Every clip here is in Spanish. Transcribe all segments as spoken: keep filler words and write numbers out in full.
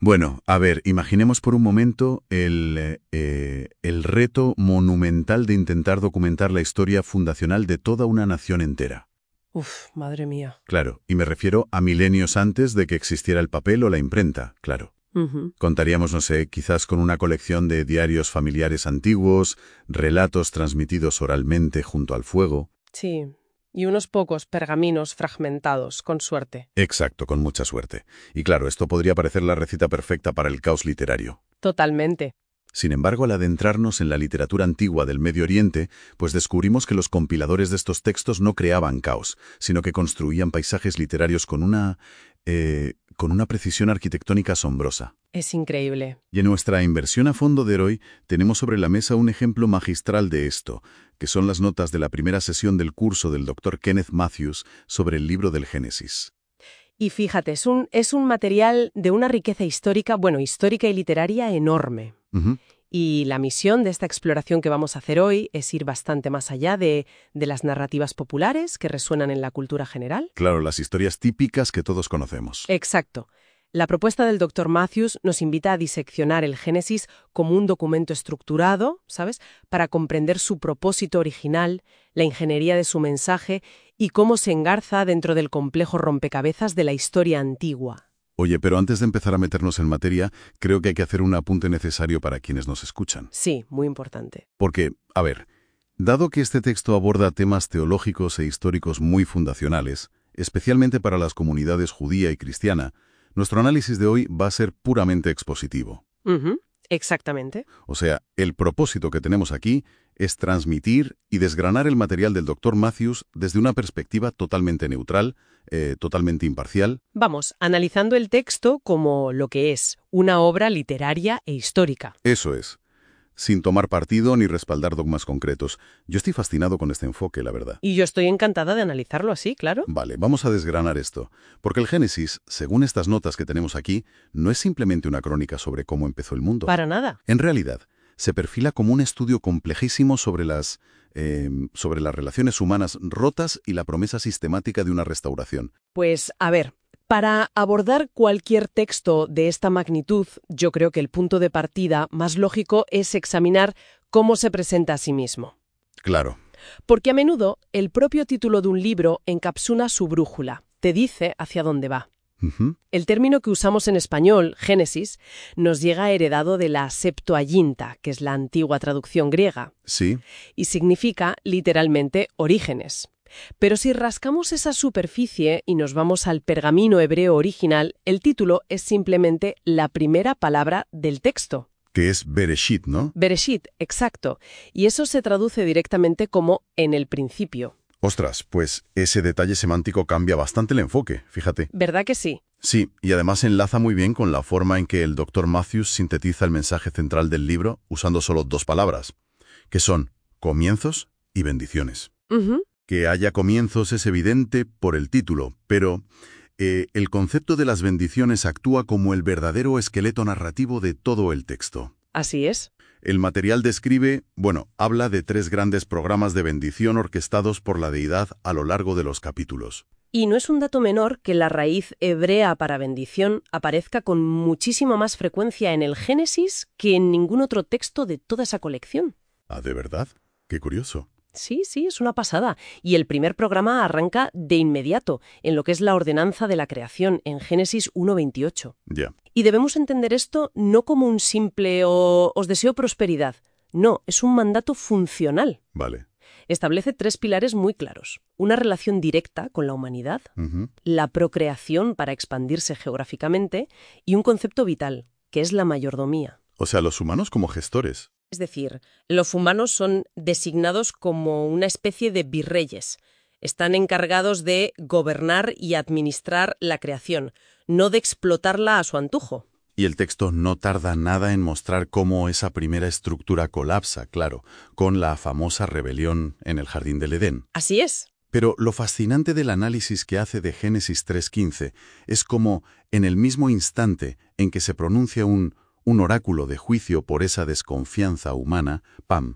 Bueno, a ver, imaginemos por un momento el, eh, eh, el reto monumental de intentar documentar la historia fundacional de toda una nación entera. Uf, madre mía. Claro, y me refiero a milenios antes de que existiera el papel o la imprenta, claro. Ujú. Contaríamos, no sé, quizás con una colección de diarios familiares antiguos, relatos transmitidos oralmente junto al fuego. Sí, y unos pocos pergaminos fragmentados, con suerte. Exacto, con mucha suerte. Y claro, esto podría parecer la receta perfecta para el caos literario. Totalmente. Sin embargo, al adentrarnos en la literatura antigua del Medio Oriente, pues descubrimos que los compiladores de estos textos no creaban caos, sino que construían paisajes literarios con una... eh, con una precisión arquitectónica asombrosa. Es increíble. Y en nuestra inversión a fondo de hoy tenemos sobre la mesa un ejemplo magistral de esto, que son las notas de la primera sesión del curso del doctor Kenneth Matthews sobre el libro del Génesis. Y fíjate, es un, es un material de una riqueza histórica, bueno, histórica y literaria enorme. Ujú. Y la misión de esta exploración que vamos a hacer hoy es ir bastante más allá de, de las narrativas populares que resuenan en la cultura general. Claro, las historias típicas que todos conocemos. Exacto. La propuesta del doctor Matthews nos invita a diseccionar el Génesis como un documento estructurado, ¿sabes?, para comprender su propósito original, la ingeniería de su mensaje y cómo se engarza dentro del complejo rompecabezas de la historia antigua. Oye, pero antes de empezar a meternos en materia, creo que hay que hacer un apunte necesario para quienes nos escuchan. Sí, muy importante. Porque, a ver, dado que este texto aborda temas teológicos e históricos muy fundacionales, especialmente para las comunidades judía y cristiana, nuestro análisis de hoy va a ser puramente expositivo. Ujú, exactamente. O sea, el propósito que tenemos aquí es transmitir y desgranar el material del doctor Matthews desde una perspectiva totalmente neutral, eh, totalmente imparcial. Vamos, analizando el texto como lo que es, una obra literaria e histórica. Eso es. Sin tomar partido ni respaldar dogmas concretos. Yo estoy fascinado con este enfoque, la verdad. Y yo estoy encantada de analizarlo así, claro. Vale, vamos a desgranar esto. Porque el Génesis, según estas notas que tenemos aquí, no es simplemente una crónica sobre cómo empezó el mundo. Para nada. En realidad, se perfila como un estudio complejísimo sobre las, eh, sobre las relaciones humanas rotas y la promesa sistemática de una restauración. Pues, a ver, para abordar cualquier texto de esta magnitud, yo creo que el punto de partida más lógico es examinar cómo se presenta a sí mismo. Claro. Porque a menudo el propio título de un libro encapsula su brújula, te dice hacia dónde va. Ujú. El término que usamos en español, Génesis, nos llega heredado de la Septuaginta, que es la antigua traducción griega, Sí. y significa literalmente orígenes. Pero si rascamos esa superficie y nos vamos al pergamino hebreo original, el título es simplemente la primera palabra del texto. Que es Bereshit, ¿no? Bereshit, exacto. Y eso se traduce directamente como en el principio. Ostras, pues ese detalle semántico cambia bastante el enfoque, fíjate. ¿Verdad que sí? Sí, y además enlaza muy bien con la forma en que el doctor Matthews sintetiza el mensaje central del libro usando solo dos palabras, que son comienzos y bendiciones. Ujú. Que haya comienzos es evidente por el título, pero eh, el concepto de las bendiciones actúa como el verdadero esqueleto narrativo de todo el texto. Así es. El material describe, bueno, habla de tres grandes programas de bendición orquestados por la deidad a lo largo de los capítulos. Y no es un dato menor que la raíz hebrea para bendición aparezca con muchísima más frecuencia en el Génesis que en ningún otro texto de toda esa colección. Ah, ¿de verdad? Qué curioso. Sí, sí, es una pasada. Y el primer programa arranca de inmediato en lo que es la ordenanza de la creación, en Génesis uno veintiocho. Ya. Y debemos entender esto no como un simple o os deseo prosperidad. No, es un mandato funcional. Vale. Establece tres pilares muy claros. Una relación directa con la humanidad, Ujú. la procreación para expandirse geográficamente y un concepto vital, que es la mayordomía. O sea, los humanos como gestores. Es decir, los humanos son designados como una especie de virreyes. Están encargados de gobernar y administrar la creación, no de explotarla a su antojo. Y el texto no tarda nada en mostrar cómo esa primera estructura colapsa, claro, con la famosa rebelión en el Jardín del Edén. Así es. Pero lo fascinante del análisis que hace de Génesis tres quince es como, en el mismo instante en que se pronuncia un, un oráculo de juicio por esa desconfianza humana, pam,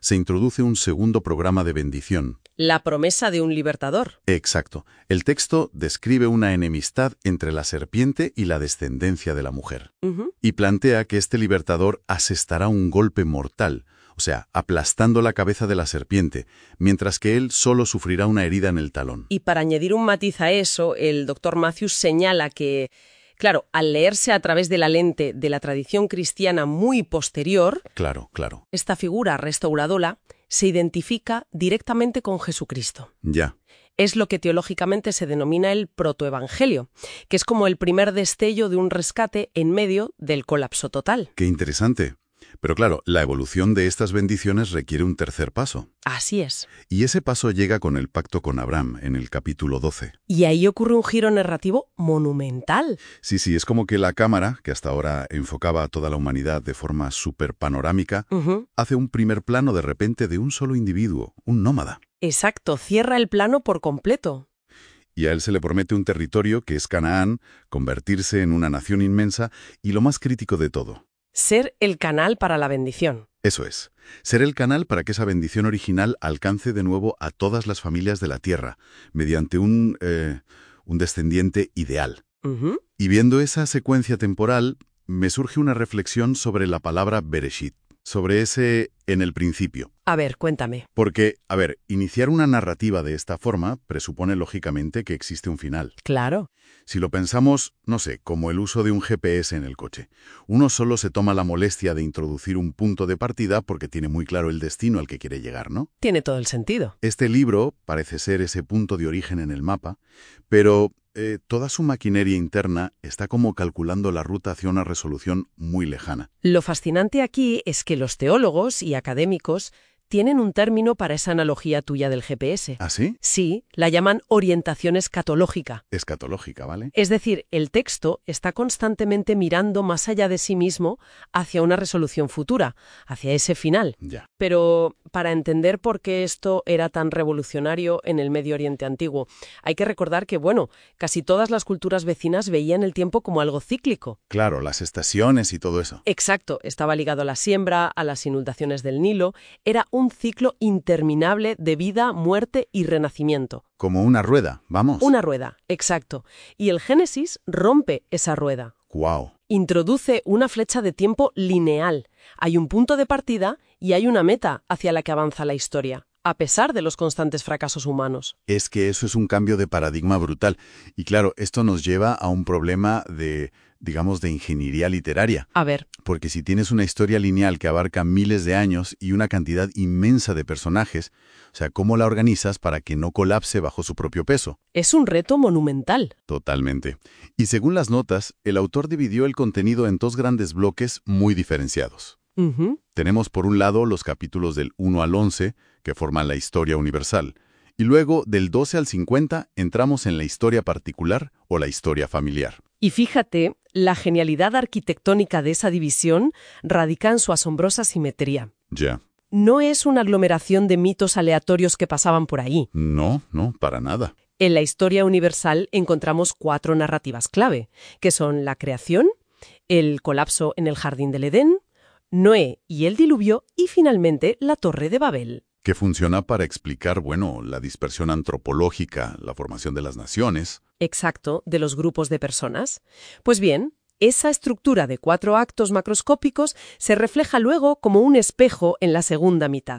se introduce un segundo programa de bendición. La promesa de un libertador. Exacto. El texto describe una enemistad entre la serpiente y la descendencia de la mujer. Ujú. Y plantea que este libertador asestará un golpe mortal, o sea, aplastando la cabeza de la serpiente, mientras que él solo sufrirá una herida en el talón. Y para añadir un matiz a eso, el doctor Matthews señala que, claro, al leerse a través de la lente de la tradición cristiana muy posterior, Claro, claro. esta figura restauradora se identifica directamente con Jesucristo. Ya. Es lo que teológicamente se denomina el protoevangelio, que es como el primer destello de un rescate en medio del colapso total. Qué interesante. Pero claro, la evolución de estas bendiciones requiere un tercer paso. Así es. Y ese paso llega con el pacto con Abraham, en el capítulo doce. Y ahí ocurre un giro narrativo monumental. Sí, sí, es como que la cámara, que hasta ahora enfocaba a toda la humanidad de forma súper panorámica, Ujú. hace un primer plano de repente de un solo individuo, un nómada. Exacto, cierra el plano por completo. Y a él se le promete un territorio que es Canaán, convertirse en una nación inmensa y lo más crítico de todo. Ser el canal para la bendición. Eso es, ser el canal para que esa bendición original alcance de nuevo a todas las familias de la tierra, mediante un, eh, un descendiente ideal. Ujú. Y viendo esa secuencia temporal, me surge una reflexión sobre la palabra Bereshit, sobre ese en el principio. A ver, cuéntame. Porque, a ver, iniciar una narrativa de esta forma presupone lógicamente que existe un final. Claro. Si lo pensamos, no sé, como el uso de un G P S en el coche. Uno solo se toma la molestia de introducir un punto de partida porque tiene muy claro el destino al que quiere llegar, ¿no? Tiene todo el sentido. Este libro parece ser ese punto de origen en el mapa, pero eh, toda su maquinaria interna está como calculando la ruta hacia una resolución muy lejana. Lo fascinante aquí es que los teólogos y académicos tienen un término para esa analogía tuya del G P S. ¿Ah, sí? Sí, la llaman orientación escatológica. Escatológica, ¿vale? Es decir, el texto está constantemente mirando más allá de sí mismo hacia una resolución futura, hacia ese final. Ya. Pero para entender por qué esto era tan revolucionario en el Medio Oriente antiguo, hay que recordar que, bueno, casi todas las culturas vecinas veían el tiempo como algo cíclico. Claro, las estaciones y todo eso. Exacto, estaba ligado a la siembra, a las inundaciones del Nilo, era un ciclo interminable de vida, muerte y renacimiento. Como una rueda, vamos. Una rueda, exacto. Y el Génesis rompe esa rueda. Guau. Introduce una flecha de tiempo lineal. Hay un punto de partida y hay una meta hacia la que avanza la historia, a pesar de los constantes fracasos humanos. Es que eso es un cambio de paradigma brutal. Y claro, esto nos lleva a un problema de, digamos, de ingeniería literaria. A ver, Porque si tienes una historia lineal que abarca miles de años y una cantidad inmensa de personajes, o sea, ¿cómo la organizas para que no colapse bajo su propio peso? es un reto monumental. Totalmente. Y según las notas, el autor dividió el contenido en dos grandes bloques muy diferenciados. Ujú. Tenemos por un lado los capítulos del uno al once, que forman la historia universal, y luego del doce al cincuenta entramos en la historia particular o la historia familiar. Y fíjate, la genialidad arquitectónica de esa división radica en su asombrosa simetría. Ya. No es una aglomeración de mitos aleatorios que pasaban por ahí. No, no, para nada. En la historia universal encontramos cuatro narrativas clave, que son la creación, el colapso en el jardín del Edén, Noé y el diluvio y finalmente la Torre de Babel. Que funciona para explicar, bueno, la dispersión antropológica, la formación de las naciones. Exacto, de los grupos de personas. Pues bien, esa estructura de cuatro actos macroscópicos se refleja luego como un espejo en la segunda mitad.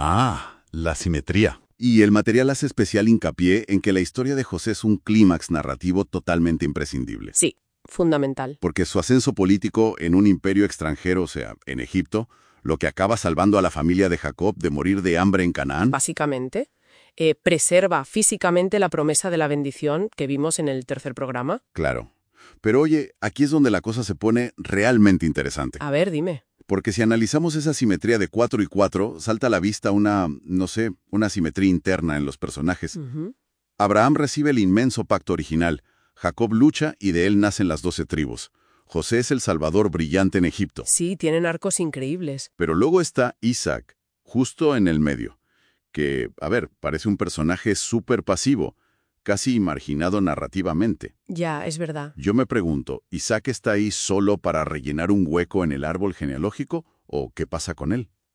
Ah, la simetría. Y el material hace especial hincapié en que la historia de José es un clímax narrativo totalmente imprescindible. Sí, fundamental. Porque su ascenso político en un imperio extranjero, o sea, en Egipto, lo que acaba salvando a la familia de Jacob de morir de hambre en Canaán. Básicamente, eh, preserva físicamente la promesa de la bendición que vimos en el tercer programa. Claro. Pero oye, aquí es donde la cosa se pone realmente interesante. A ver, dime. Porque si analizamos esa simetría de cuatro y cuatro, salta a la vista una, no sé, una simetría interna en los personajes. Ujú. Abraham recibe el inmenso pacto original, Jacob lucha y de él nacen las doce tribus. José es el salvador brillante en Egipto. Sí, tienen arcos increíbles. Pero luego está Isaac, justo en el medio, que, a ver, parece un personaje súper pasivo, casi marginado narrativamente. Ya, es verdad. Yo me pregunto, ¿Isaac está ahí solo para rellenar un hueco en el árbol genealógico o qué pasa con él?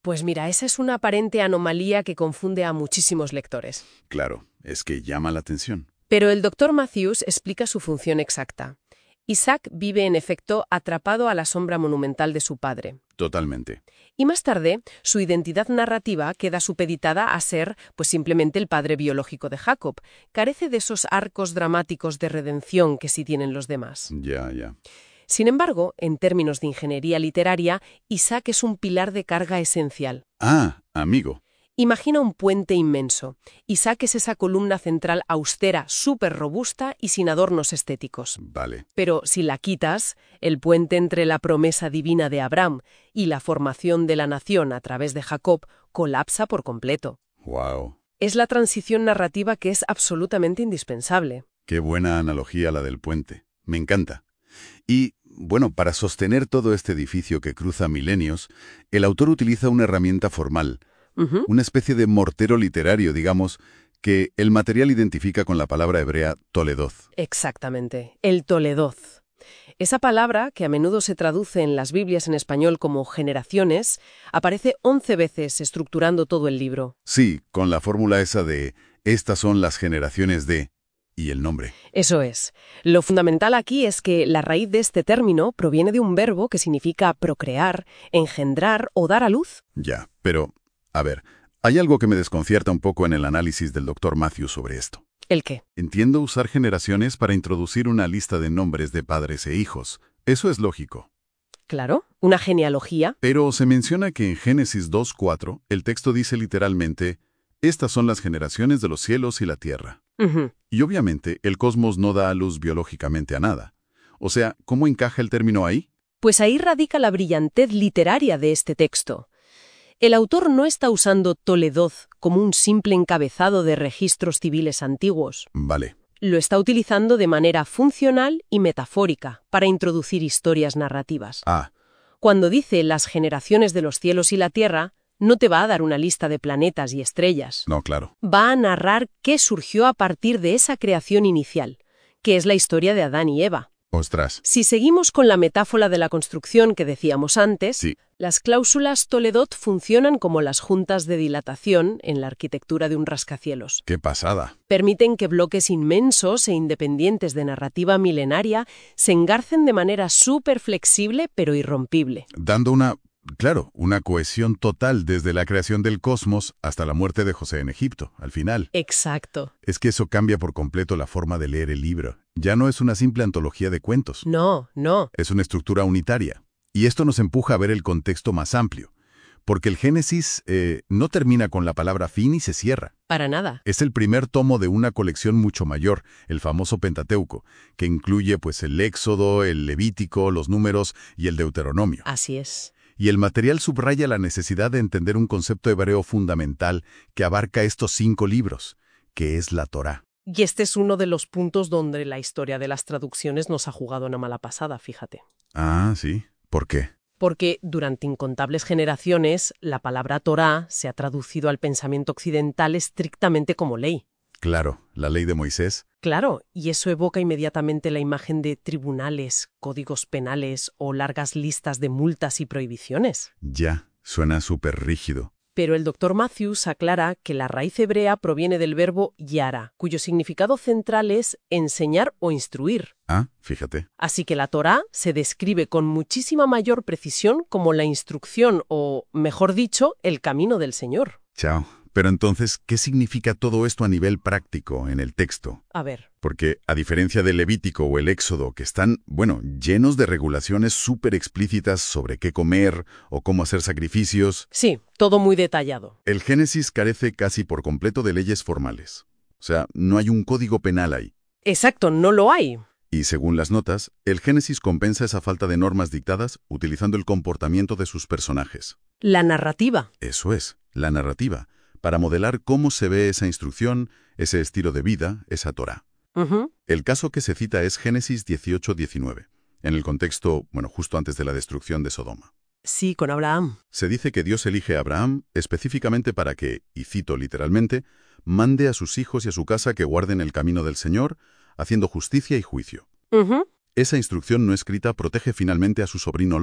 Pues mira, esa es una aparente anomalía que confunde a muchísimos lectores. Claro, es que llama la atención. Pero el doctor Matthews explica su función exacta. Isaac vive, en efecto, atrapado a la sombra monumental de su padre. Totalmente. Y más tarde, su identidad narrativa queda supeditada a ser, pues simplemente el padre biológico de Jacob. Carece de esos arcos dramáticos de redención que sí tienen los demás. Ya, ya. Sin embargo, en términos de ingeniería literaria, Isaac es un pilar de carga esencial. Ah, amigo. Imagina un puente inmenso. Isaac es esa columna central austera, súper robusta y sin adornos estéticos. Vale. Pero si la quitas, el puente entre la promesa divina de Abraham y la formación de la nación a través de Jacob colapsa por completo. Wow. Es la transición narrativa que es absolutamente indispensable. Qué buena analogía la del puente. Me encanta. Y, bueno, para sostener todo este edificio que cruza milenios, el autor utiliza una herramienta formal, Uh-huh. una especie de mortero literario, digamos, que el material identifica con la palabra hebrea toledoth. Exactamente, el toledoth. Esa palabra, que a menudo se traduce en las Biblias en español como generaciones, aparece once veces estructurando todo el libro. Sí, con la fórmula esa de estas son las generaciones de y el nombre. Eso es. Lo fundamental aquí es que la raíz de este término proviene de un verbo que significa procrear, engendrar o dar a luz. Ya, pero, a ver, hay algo que me desconcierta un poco en el análisis del doctor Matthews sobre esto. ¿El qué? Entiendo usar generaciones para introducir una lista de nombres de padres e hijos. Eso es lógico. Claro, una genealogía. Pero se menciona que en Génesis dos cuatro el texto dice literalmente, estas son las generaciones de los cielos y la tierra. Uh-huh. Y obviamente el cosmos no da a luz biológicamente a nada. O sea, ¿cómo encaja el término ahí? Pues ahí radica la brillantez literaria de este texto. El autor no está usando toledoth como un simple encabezado de registros civiles antiguos. Vale. Lo está utilizando de manera funcional y metafórica para introducir historias narrativas. Ah, Cuando dice las generaciones de los cielos y la tierra, no te va a dar una lista de planetas y estrellas. no, claro. Va a narrar qué surgió a partir de esa creación inicial, que es la historia de Adán y Eva. Ostras. Si seguimos con la metáfora de la construcción que decíamos antes, Sí. las cláusulas Toledoth funcionan como las juntas de dilatación en la arquitectura de un rascacielos. Qué pasada. Permiten que bloques inmensos e independientes de narrativa milenaria se engarcen de manera súper flexible pero irrompible. Dando una, claro, una cohesión total desde la creación del cosmos hasta la muerte de José en Egipto, al final. Exacto. Es que eso cambia por completo la forma de leer el libro. Ya no es una simple antología de cuentos. No, no. Es una estructura unitaria. Y esto nos empuja a ver el contexto más amplio. Porque el Génesis eh, no termina con la palabra fin y se cierra. Para nada. Es el primer tomo de una colección mucho mayor, el famoso Pentateuco, que incluye pues el Éxodo, el Levítico, los Números y el Deuteronomio. Así es. Y el material subraya la necesidad de entender un concepto hebreo fundamental que abarca estos cinco libros, que es la Torá. Y este es uno de los puntos donde la historia de las traducciones nos ha jugado una mala pasada, fíjate. Ah, sí. ¿Por qué? Porque durante incontables generaciones la palabra Torá se ha traducido al pensamiento occidental estrictamente como ley. Claro, la ley de Moisés. Claro, y eso evoca inmediatamente la imagen de tribunales, códigos penales o largas listas de multas y prohibiciones. Ya, suena súper rígido. Pero el doctor Matthews aclara que la raíz hebrea proviene del verbo yara, cuyo significado central es enseñar o instruir. Ah, fíjate. Así que la Torá se describe con muchísima mayor precisión como la instrucción o, mejor dicho, el camino del Señor. Chao. Pero entonces, ¿qué significa todo esto a nivel práctico en el texto? A ver. Porque, a diferencia del Levítico o el Éxodo, que están, bueno, llenos de regulaciones súper explícitas sobre qué comer o cómo hacer sacrificios, Sí, todo muy detallado. el Génesis carece casi por completo de leyes formales. O sea, no hay un código penal ahí. Exacto, no lo hay. Y según las notas, el Génesis compensa esa falta de normas dictadas utilizando el comportamiento de sus personajes. La narrativa. Eso es, la narrativa, para modelar cómo se ve esa instrucción, ese estilo de vida, esa Torá. Uh-huh. El caso que se cita es Génesis dieciocho diecinueve, en el contexto, bueno, justo antes de la destrucción de Sodoma. Sí, con Abraham. Se dice que Dios elige a Abraham específicamente para que, y cito literalmente, mande a sus hijos y a su casa que guarden el camino del Señor, haciendo justicia y juicio. Uh-huh. Esa instrucción no escrita protege finalmente a su sobrino Lot,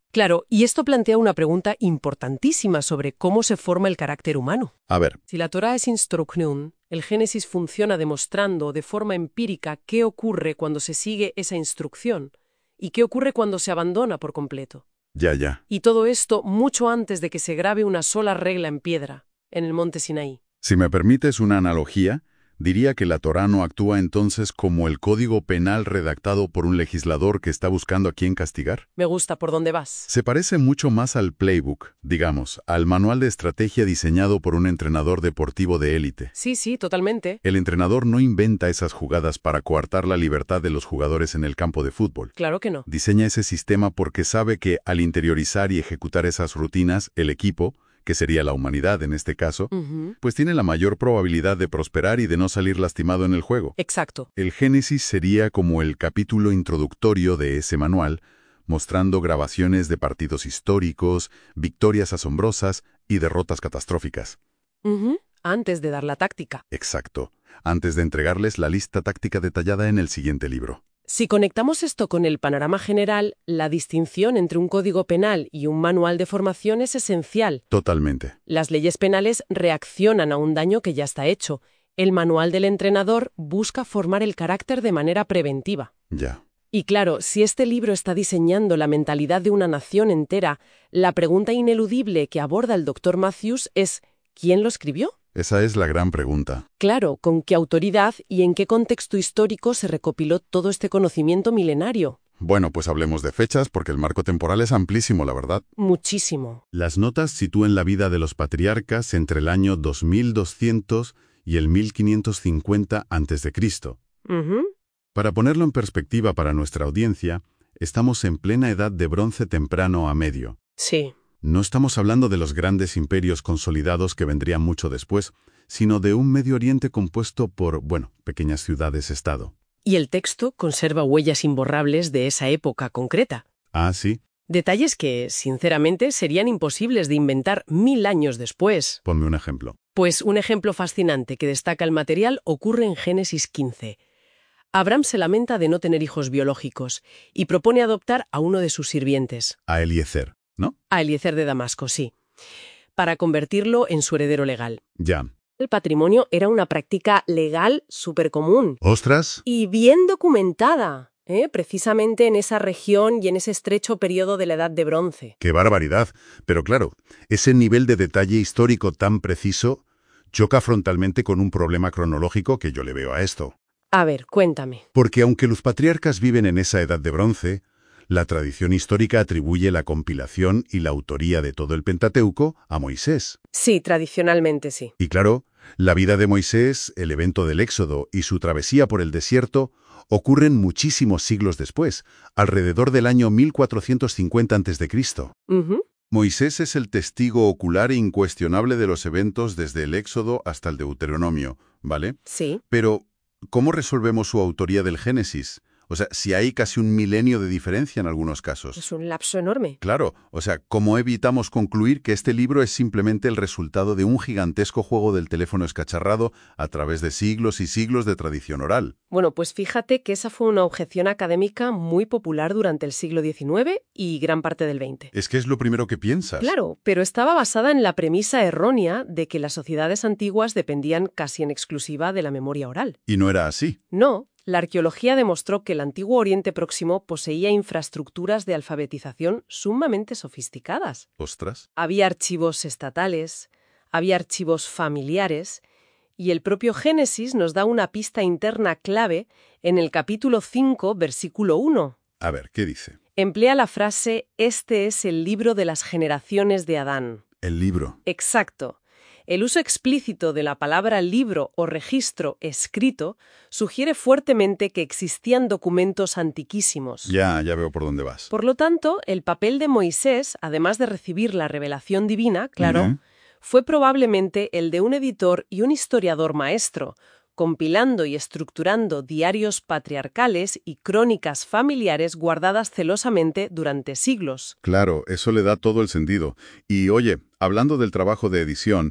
Claro, y esto plantea una pregunta importantísima sobre cómo se forma el carácter humano. A ver, Si la Torá es instrucción, el Génesis funciona demostrando de forma empírica qué ocurre cuando se sigue esa instrucción y qué ocurre cuando se abandona por completo. ya, ya. Y todo esto mucho antes de que se grabe una sola regla en piedra, en el monte Sinaí. Si me permites una analogía, diría que la Torá no actúa entonces como el código penal redactado por un legislador que está buscando a quién castigar. Me gusta por dónde vas. Se parece mucho más al playbook, digamos, al manual de estrategia diseñado por un entrenador deportivo de élite. Sí, sí, totalmente. El entrenador no inventa esas jugadas para coartar la libertad de los jugadores en el campo de fútbol. Claro que no. Diseña ese sistema porque sabe que al interiorizar y ejecutar esas rutinas, el equipo, que sería la humanidad en este caso, Ujú. pues tiene la mayor probabilidad de prosperar y de no salir lastimado en el juego. Exacto. El Génesis sería como el capítulo introductorio de ese manual, mostrando grabaciones de partidos históricos, victorias asombrosas y derrotas catastróficas. Ujú. Antes de dar la táctica. Exacto, antes de entregarles la lista táctica detallada en el siguiente libro. Si conectamos esto con el panorama general, la distinción entre un código penal y un manual de formación es esencial. Totalmente. Las leyes penales reaccionan a un daño que ya está hecho. El manual del entrenador busca formar el carácter de manera preventiva. Ya. Y claro, si este libro está diseñando la mentalidad de una nación entera, la pregunta ineludible que aborda el doctor Matthews es ¿quién lo escribió? Esa es la gran pregunta. Claro, ¿con qué autoridad y en qué contexto histórico se recopiló todo este conocimiento milenario? Bueno, pues hablemos de fechas porque el marco temporal es amplísimo, la verdad. Muchísimo. Las notas sitúan la vida de los patriarcas entre el año dos mil doscientos y el mil quinientos cincuenta antes de Cristo. Ujú. Para ponerlo en perspectiva para nuestra audiencia, estamos en plena edad de bronce temprano a medio. Sí. No estamos hablando de los grandes imperios consolidados que vendrían mucho después, sino de un Medio Oriente compuesto por, bueno, pequeñas ciudades-estado. Y el texto conserva huellas imborrables de esa época concreta. Ah, sí. Detalles que, sinceramente, serían imposibles de inventar mil años después. Ponme un ejemplo. Pues un ejemplo fascinante que destaca el material ocurre en Génesis quince. Abraham se lamenta de no tener hijos biológicos y propone adoptar a uno de sus sirvientes, A Eliezer, ¿no? a Eliezer de Damasco, sí, para convertirlo en su heredero legal. Ya. El patrimonio era una práctica legal súper común ¡Ostras! y bien documentada, ¿eh? Precisamente en esa región y en ese estrecho periodo de la Edad de Bronce. ¡Qué barbaridad! Pero claro, ese nivel de detalle histórico tan preciso choca frontalmente con un problema cronológico que yo le veo a esto. A ver, cuéntame. Porque aunque los patriarcas viven en esa edad de bronce, la tradición histórica atribuye la compilación y la autoría de todo el Pentateuco a Moisés. Sí, tradicionalmente sí. Y claro, la vida de Moisés, el evento del Éxodo y su travesía por el desierto ocurren muchísimos siglos después, alrededor del año mil cuatrocientos cincuenta antes de Cristo. Ujú. Moisés es el testigo ocular e incuestionable de los eventos desde el Éxodo hasta el Deuteronomio, ¿vale? Sí. Pero, ¿cómo resolvemos su autoría del Génesis? O sea, si hay casi un milenio de diferencia en algunos casos. Es un lapso enorme. Claro, o sea, ¿cómo evitamos concluir que este libro es simplemente el resultado de un gigantesco juego del teléfono escacharrado a través de siglos y siglos de tradición oral? Bueno, pues fíjate que esa fue una objeción académica muy popular durante el siglo diecinueve y gran parte del veinte. Es que es lo primero que piensas. Claro, pero estaba basada en la premisa errónea de que las sociedades antiguas dependían casi en exclusiva de la memoria oral. Y no era así. No, la arqueología demostró que el antiguo Oriente Próximo poseía infraestructuras de alfabetización sumamente sofisticadas. Ostras. Había archivos estatales, había archivos familiares, y el propio Génesis nos da una pista interna clave en el capítulo cinco, versículo uno. A ver, ¿qué dice? Emplea la frase «Este es el libro de las generaciones de Adán». El libro. Exacto. El uso explícito de la palabra libro o registro escrito sugiere fuertemente que existían documentos antiquísimos. Ya, ya veo por dónde vas. Por lo tanto, el papel de Moisés, además de recibir la revelación divina, claro, Ujú. fue probablemente el de un editor y un historiador maestro, compilando y estructurando diarios patriarcales y crónicas familiares guardadas celosamente durante siglos. Claro, eso le da todo el sentido. Y oye, hablando del trabajo de edición,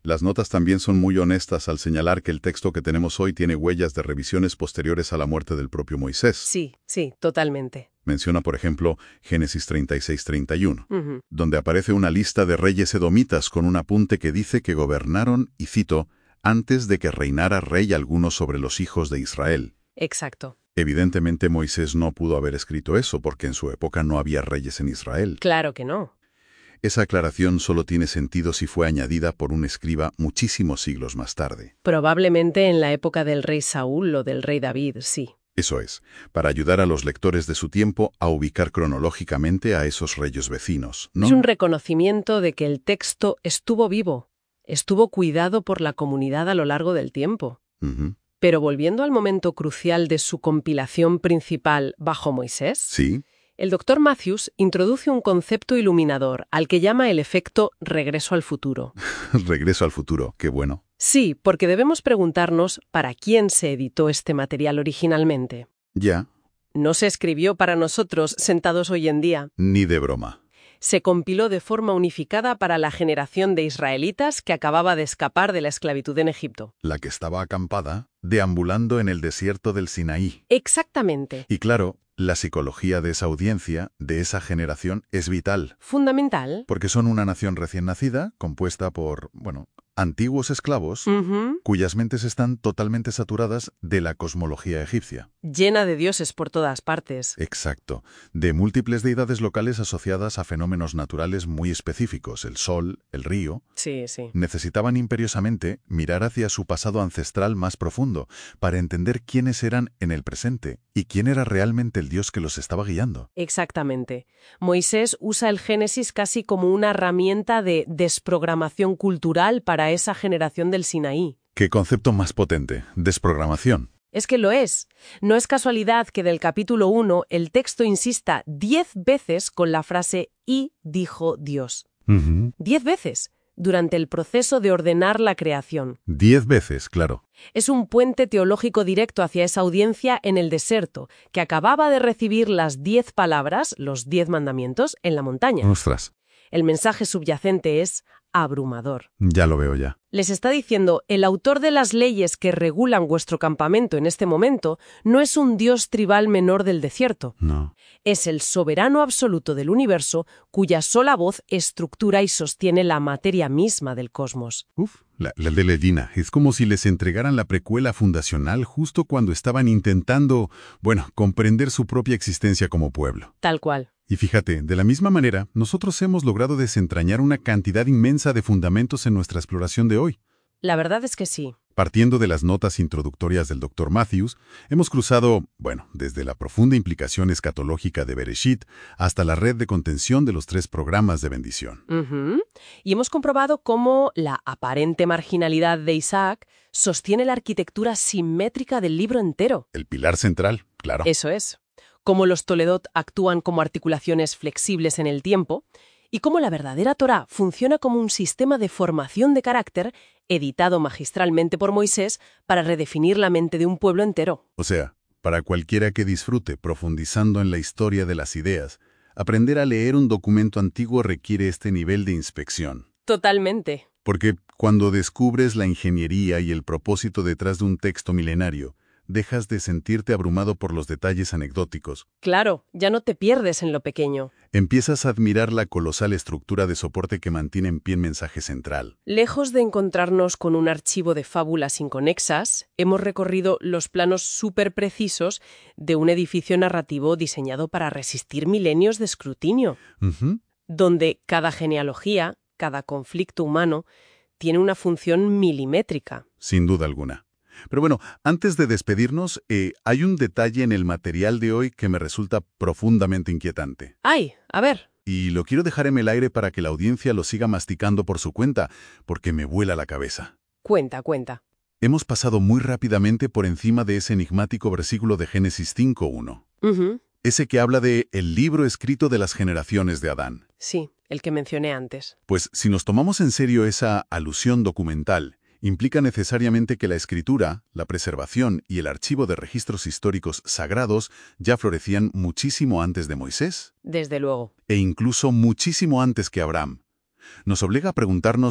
Las notas también son muy honestas al señalar que el texto que tenemos hoy tiene huellas de revisiones posteriores a la muerte del propio Moisés. Sí, sí, totalmente. Menciona, por ejemplo, Génesis treinta y seis treinta y uno, Ujú. donde aparece una lista de reyes edomitas con un apunte que dice que gobernaron, y cito, antes de que reinara rey alguno sobre los hijos de Israel. Exacto. Evidentemente Moisés no pudo haber escrito eso porque en su época no había reyes en Israel. Claro que no. Esa aclaración solo tiene sentido si fue añadida por un escriba muchísimos siglos más tarde. Probablemente en la época del rey Saúl o del rey David, sí. Eso es, para ayudar a los lectores de su tiempo a ubicar cronológicamente a esos reyes vecinos, ¿no? Es un reconocimiento de que el texto estuvo vivo, estuvo cuidado por la comunidad a lo largo del tiempo. Ujú. Pero volviendo al momento crucial de su compilación principal bajo Moisés, Sí, el doctor Matthews introduce un concepto iluminador al que llama el efecto regreso al futuro. regreso al futuro, qué bueno. Sí, porque debemos preguntarnos para quién se editó este material originalmente. Ya, No se escribió para nosotros sentados hoy en día. ni de broma. Se compiló de forma unificada para la generación de israelitas que acababa de escapar de la esclavitud en Egipto. La que estaba acampada, deambulando en el desierto del Sinaí. Exactamente. Y claro, la psicología de esa audiencia, de esa generación, es vital. Fundamental. Porque son una nación recién nacida, compuesta por, bueno, antiguos esclavos, Ujú. cuyas mentes están totalmente saturadas de la cosmología egipcia. Llena de dioses por todas partes. Exacto. De múltiples deidades locales asociadas a fenómenos naturales muy específicos, el sol, el río. Sí, sí. Necesitaban imperiosamente mirar hacia su pasado ancestral más profundo para entender quiénes eran en el presente y quién era realmente el Dios que los estaba guiando. Exactamente. Moisés usa el Génesis casi como una herramienta de desprogramación cultural para esa generación del Sinaí. ¿Qué concepto más potente? Desprogramación. Es que lo es. No es casualidad que del capítulo uno el texto insista diez veces con la frase «y dijo Dios». Ujú. Diez veces, durante el proceso de ordenar la creación. Diez veces, claro. Es un puente teológico directo hacia esa audiencia en el desierto, que acababa de recibir las diez palabras, los diez mandamientos, en la montaña. Ostras, El mensaje subyacente es abrumador. ya lo veo ya. Les está diciendo, el autor de las leyes que regulan vuestro campamento en este momento no es un dios tribal menor del desierto. No. Es el soberano absoluto del universo, cuya sola voz estructura y sostiene la materia misma del cosmos. Uf, la, la de Ledina. Es como si les entregaran la precuela fundacional justo cuando estaban intentando, bueno, comprender su propia existencia como pueblo. Tal cual. Y fíjate, de la misma manera, nosotros hemos logrado desentrañar una cantidad inmensa de fundamentos en nuestra exploración de hoy. La verdad es que sí. Partiendo de las notas introductorias del doctor Matthews, hemos cruzado, bueno, desde la profunda implicación escatológica de Bereshit hasta la red de contención de los tres programas de bendición. Ujú. Y hemos comprobado cómo la aparente marginalidad de Isaac sostiene la arquitectura simétrica del libro entero. El pilar central, claro. Eso es. Cómo los Toledot actúan como articulaciones flexibles en el tiempo y cómo la verdadera Torá funciona como un sistema de formación de carácter editado magistralmente por Moisés para redefinir la mente de un pueblo entero. O sea, para cualquiera que disfrute profundizando en la historia de las ideas, aprender a leer un documento antiguo requiere este nivel de inspección. Totalmente. Porque cuando descubres la ingeniería y el propósito detrás de un texto milenario, dejas de sentirte abrumado por los detalles anecdóticos. Claro, ya no te pierdes en lo pequeño. Empiezas a admirar la colosal estructura de soporte que mantiene en pie el mensaje central. Lejos de encontrarnos con un archivo de fábulas inconexas, hemos recorrido los planos súper precisos de un edificio narrativo diseñado para resistir milenios de escrutinio, Ujú. donde cada genealogía, cada conflicto humano, tiene una función milimétrica. Sin duda alguna. Pero bueno, antes de despedirnos, eh, hay un detalle en el material de hoy que me resulta profundamente inquietante. ¡Ay! A ver. Y lo quiero dejar en el aire para que la audiencia lo siga masticando por su cuenta, porque me vuela la cabeza. Cuenta, cuenta. Hemos pasado muy rápidamente por encima de ese enigmático versículo de Génesis cinco uno. Ujú. Ese que habla de el libro escrito de las generaciones de Adán. Sí, el que mencioné antes. Pues si nos tomamos en serio esa alusión documental, implica necesariamente que la escritura, la preservación y el archivo de registros históricos sagrados ya florecían muchísimo antes de Moisés, Desde luego. e incluso muchísimo antes que Abraham. Nos obliga a preguntarnos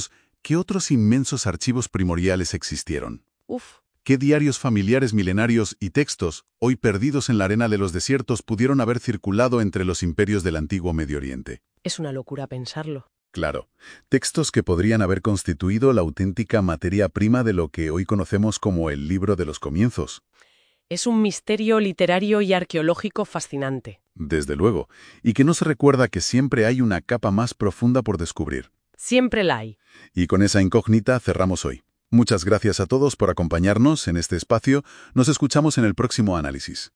¿qué otros inmensos archivos primordiales existieron? Uf. ¿Qué diarios familiares milenarios y textos, hoy perdidos en la arena de los desiertos, pudieron haber circulado entre los imperios del antiguo Medio Oriente? Es una locura pensarlo. Claro, textos que podrían haber constituido la auténtica materia prima de lo que hoy conocemos como el Libro de los Comienzos. Es un misterio literario y arqueológico fascinante. Desde luego, y que no se recuerda que siempre hay una capa más profunda por descubrir. Siempre la hay. Y con esa incógnita cerramos hoy. Muchas gracias a todos por acompañarnos en este espacio. Nos escuchamos en el próximo análisis.